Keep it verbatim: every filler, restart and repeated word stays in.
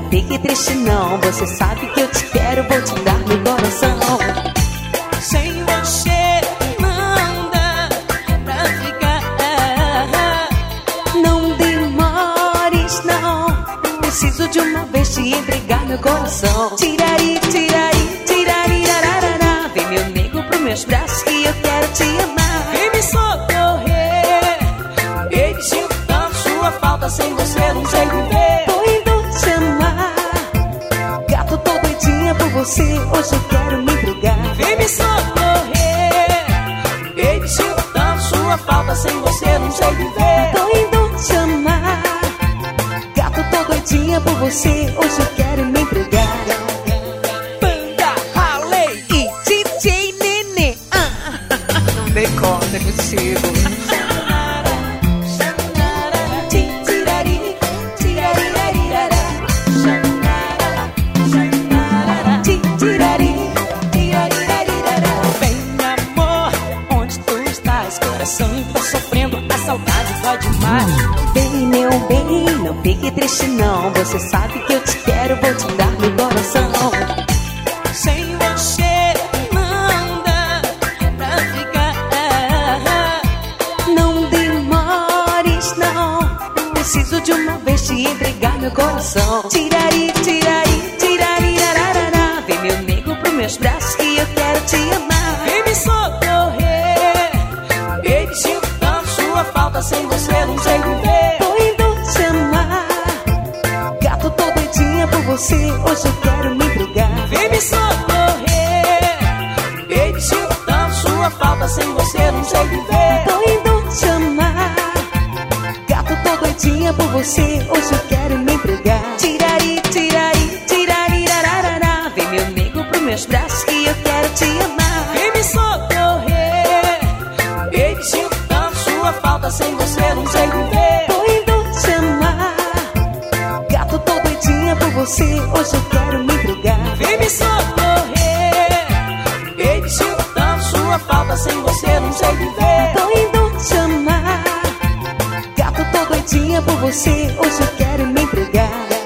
fique triste não. Você sabe que eu te quero, vou te dar meu coração. Sem você não dá pra ficar. Não demores não, preciso de uma vez te entregar meu coração. Tirari, tirari, tirari, rararara. Vem meu nego pros meus braços que eu quero te amar. Vem me socorrer, eu sinto tanto sua falta, sem você não sei viver. Tô indo te amar, gato, tô doidinha por você, hoje eu quero me entregar. Vem me socorrer, eu sinto tanto sua falta, sem você não sei viver. Tô indo te amar, gato, tô doidinha por você, hoje eu quero me entregar. Banda Ralei E D J Nenê, ah, não dei conta, é contigo. Tá sofrendo, a saudade vai demais. Bem, meu bem, não fique triste não. Você sabe que eu te quero, vou te dar meu coração. Sem você não dá pra ficar. Não demores não, preciso de uma vez te entregar meu coração. Tirari, tirari, tirari, rararara. Vem meu nego pros meus braços que eu quero te amar. Vem me socorrer, eu sinto tanto sua falta, sem você não sei viver. Tô indo te amar, gato, tô doidinha por você, hoje eu quero me entregar. Vem me socorrer, eu sinto tanto sua falta, sem você não sei viver. Tô indo te amar, gato, tô doidinha por você, hoje eu quero me entregar. Tirari, tirari, tirari, rararara. Vem meu nego pros meus braços que eu quero te amar. Vem me socorrer, eu sinto tanto sua falta, sem você não sei viver. Tô indo te amar, gato, tô doidinha por você, hoje eu quero me entregar. Vem me socorrer, eu sinto tanto sua falta, sem você não sei viver. Tô indo te amar, gato, tô doidinha por você, hoje eu quero me entregar.